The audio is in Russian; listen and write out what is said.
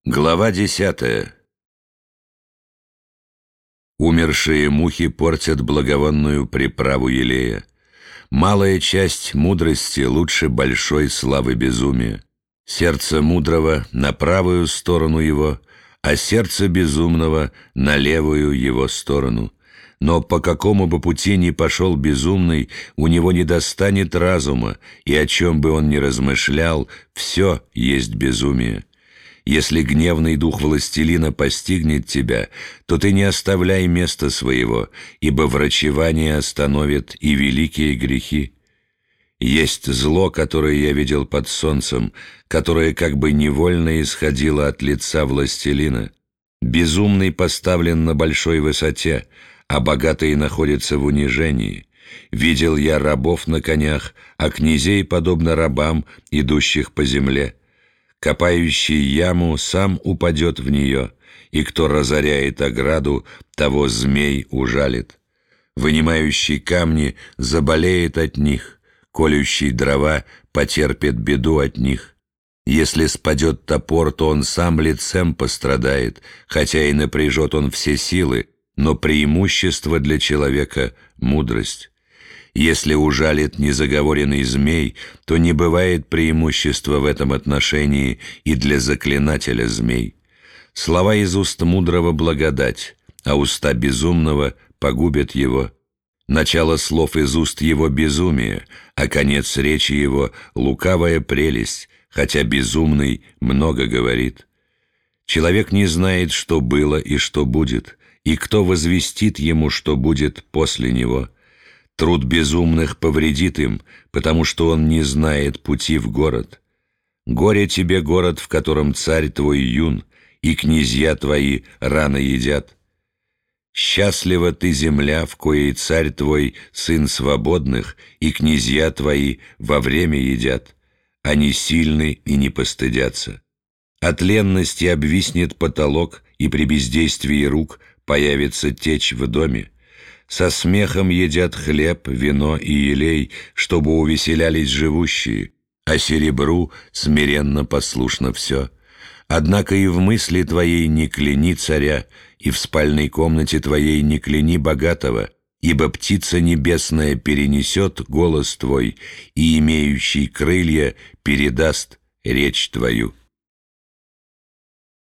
Глава 10. Умершие мухи портят благовонную приправу елея. Малая часть мудрости лучше большой славы безумия. Сердце мудрого на правую сторону его, а сердце безумного на левую его сторону. Но по какому бы пути ни пошел безумный, у него не достанет разума, и о чем бы он ни размышлял, все есть безумие. Если гневный дух властелина постигнет тебя, то ты не оставляй места своего, ибо врачевание остановит и великие грехи. Есть зло, которое я видел под солнцем, которое как бы невольно исходило от лица властелина. Безумный поставлен на большой высоте, а богатые находятся в унижении. Видел я рабов на конях, а князей подобно рабам, идущих по земле. Копающий яму сам упадет в нее, и кто разоряет ограду, того змей ужалит. Вынимающий камни заболеет от них, колющий дрова потерпит беду от них. Если спадет топор, то он сам лицем пострадает, хотя и напряжет он все силы, но преимущество для человека — мудрость. Если ужалит незаговоренный змей, то не бывает преимущества в этом отношении и для заклинателя змей. Слова из уст мудрого — благодать, а уста безумного погубят его. Начало слов из уст его — безумие, а конец речи его — лукавая прелесть, хотя безумный много говорит. Человек не знает, что было и что будет, и кто возвестит ему, что будет после него. Труд безумных повредит им, потому что он не знает пути в город. Горе тебе, город, в котором царь твой юн, и князья твои рано едят. Счастлива ты, земля, в коей царь твой сын свободных, и князья твои во время едят. Они сильны и не постыдятся. От ленности обвиснет потолок, и при бездействии рук появится течь в доме. Со смехом едят хлеб, вино и елей, чтобы увеселялись живущие, а серебру смиренно послушно все. Однако и в мысли твоей не кляни царя, и в спальной комнате твоей не кляни богатого, ибо птица небесная перенесет голос твой, и имеющий крылья передаст речь твою.